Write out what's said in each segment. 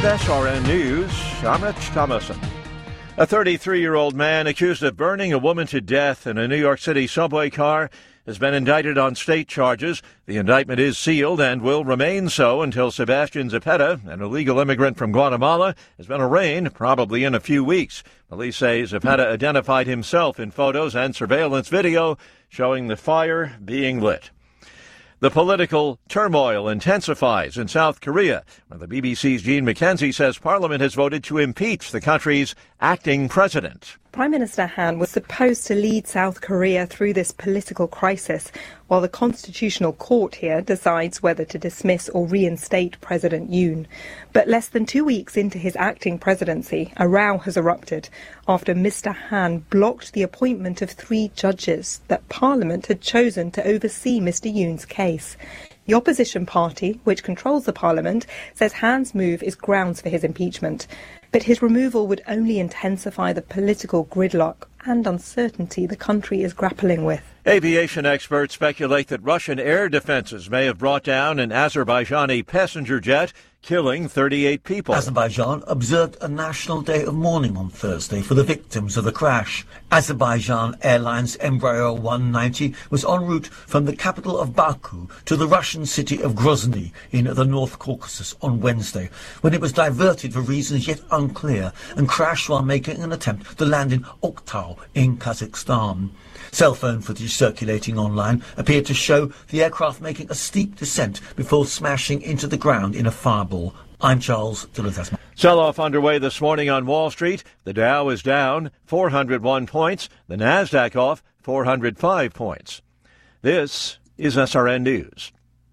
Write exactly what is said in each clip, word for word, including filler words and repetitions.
S R N News, I'm Rich Thomason. A thirty-three-year-old man accused of burning a woman to death in a New York City subway car has been indicted on state charges. The indictment is sealed and will remain so until Sebastian Zepeda, an illegal immigrant from Guatemala, has been arraigned, probably in a few weeks. Police say Zepeda identified himself in photos and surveillance video showing the fire being lit. The political turmoil intensifies in South Korea, where the B B C's Jean McKenzie says Parliament has voted to impeach the country's acting president. Prime Minister Han was supposed to lead South Korea through this political crisis, while the Constitutional Court here decides whether to dismiss or reinstate President Yoon. But less than two weeks into his acting presidency, a row has erupted after Mister Han blocked the appointment of three judges that Parliament had chosen to oversee Mister Yoon's case. The opposition party, which controls the Parliament, says Han's move is grounds for his impeachment. But his removal would only intensify the political gridlock and uncertainty the country is grappling with. Aviation experts speculate that Russian air defenses may have brought down an Azerbaijani passenger jet, killing thirty-eight people. Azerbaijan observed a national day of mourning on Thursday for the victims of the crash. Azerbaijan Airlines Embraer one ninety was en route from the capital of Baku to the Russian city of Grozny in the North Caucasus on Wednesday, when it was diverted for reasons yet unclear and crashed while making an attempt to land in Oktau in Kazakhstan. Cell phone footage circulating online appeared to show the aircraft making a steep descent before smashing into the ground in a fireball. I'm Charles Dillon. Sell-off underway this morning on Wall Street. The Dow is down four hundred one points. The Nasdaq off four hundred five points. This is S R N News.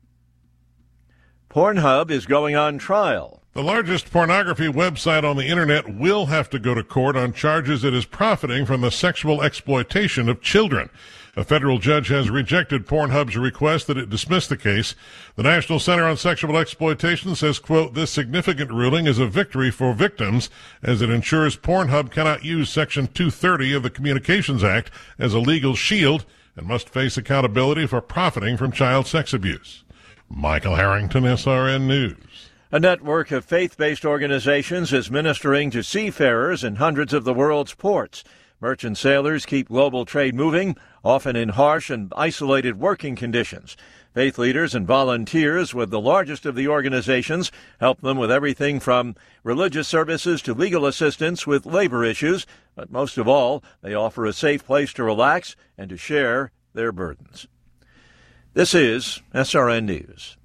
Pornhub is going on trial. The largest pornography website on the internet will have to go to court on charges it is profiting from the sexual exploitation of children. A federal judge has rejected Pornhub's request that it dismiss the case. The National Center on Sexual Exploitation says, quote, this significant ruling is a victory for victims as it ensures Pornhub cannot use Section two thirty of the Communications Act as a legal shield and must face accountability for profiting from child sex abuse. Michael Harrington, S R N News. A network of faith-based organizations is ministering to seafarers in hundreds of the world's ports. Merchant sailors keep global trade moving, often in harsh and isolated working conditions. Faith leaders and volunteers with the largest of the organizations help them with everything from religious services to legal assistance with labor issues. But most of all, they offer a safe place to relax and to share their burdens. This is S R N News.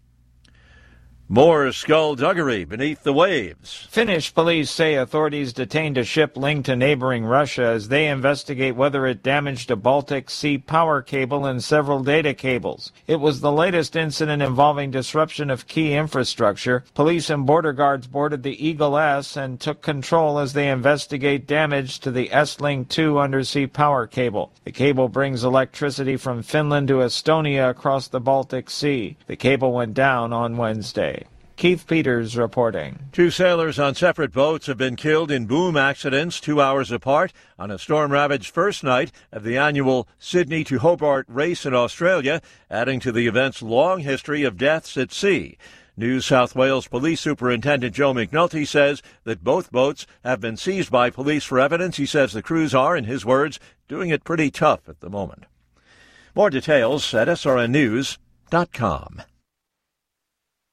More skullduggery beneath the waves. Finnish police say authorities detained a ship linked to neighboring Russia as they investigate whether it damaged a Baltic Sea power cable and several data cables. It was the latest incident involving disruption of key infrastructure. Police and border guards boarded the Eagle S and took control as they investigate damage to the S-Link two undersea power cable. The cable brings electricity from Finland to Estonia across the Baltic Sea. The cable went down on Wednesday. Keith Peters reporting. Two sailors on separate boats have been killed in boom accidents two hours apart on a storm-ravaged first night of the annual Sydney to Hobart race in Australia, adding to the event's long history of deaths at sea. New South Wales Police Superintendent Joe McNulty says that both boats have been seized by police for evidence. He says the crews are, in his words, doing it pretty tough at the moment. More details at S R N news dot com.